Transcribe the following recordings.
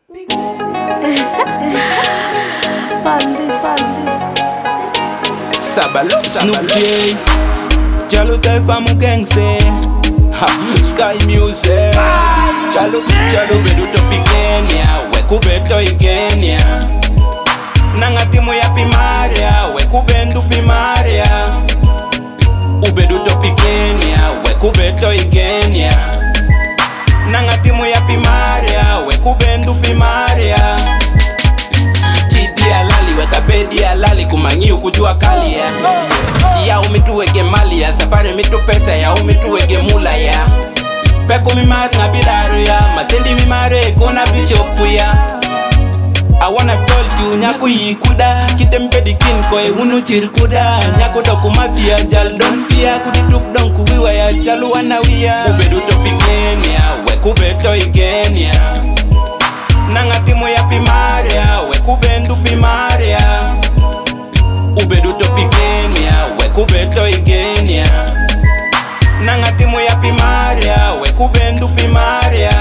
Sabalo, Snoop J, Jalo Taifa Mugengse, Sky Music, Jalo Beduto Pigenia, Wekubeto Igenia, Nangatimu ya Pimaria, Wekubendu Pimaria, Ubeduto Pigenia, Wekubeto Igenia, Nangatimu ya Pimaria, Wekubendu Pimaria. Alali weka bedi alali kumangiu kujua kali ya umituwege mali ya safari mitu pesa ya umituwege mula ya peko mimari na bidaru ya masendi mimare kona bichopu ya I wanna told you nyaku yikuda kitempedi kinkoe unu chirkuda nyaku doku mafia jal don fia kududuk don kuwiwa ya chalu wanawia ubeduto pigenia wekubeto igenia Nangatimu ya Pimaria, Wekubendu Pimaria, Ubeduto Pigenia, Wekubeto Igenia, Nangatimu ya Pimaria, Wekubendu Pimaria.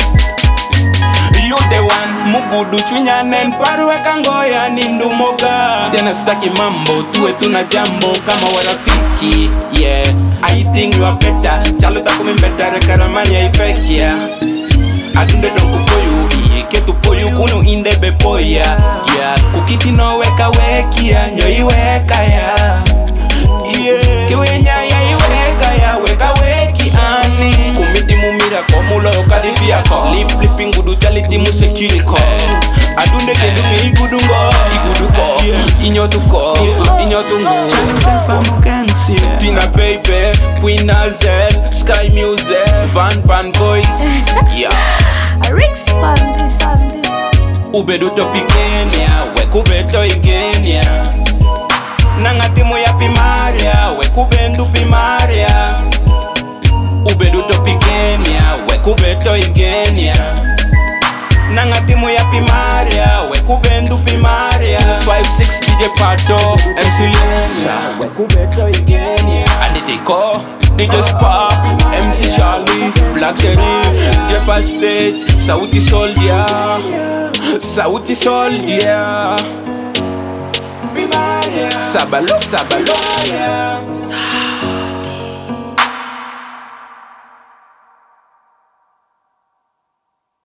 You the one, mugudu chunyanen parwe kangoya nindu moga. Tena sitaki mambo, tuwe tuna jambo kama warafiki. Yeah, I think you are better, chalo takumi mbetare karamanya ifekia. Adunde donku poyu, ketu poyu kuno inde bepoya. Yeah, kukiti no weka wekia, nyo iweka ya. Yeah, kiwenya ya iweka ya, weka weki ani. Kumiti mumira komulo karibia ko. Lip lipping gudu chaliti mu security ko. Adunde kedungi iguduko, inyotuko, inyotungu. Chalutefa mukensi, Tina Baby, Queen Azel, Sky Music, Van Voice. Yeah. Rix Pandis. Ubeduto Pigenia, Wekubeto Igenia, Nangatimu ya Pimaria, Wekubendu Pimaria, Ubeduto Pigenia, Wekubeto Igenia, Nangatimu ya Pimaria, Wekubendu Pimaria. 5-6 DJ Pato, MC Lips, Wekubeto Igenia, Anitiko, DJ Spa, MC Charlie, Black Sheriff, Jeff Stage, Sauti Soldier, Sauti Soldier, Sabalo,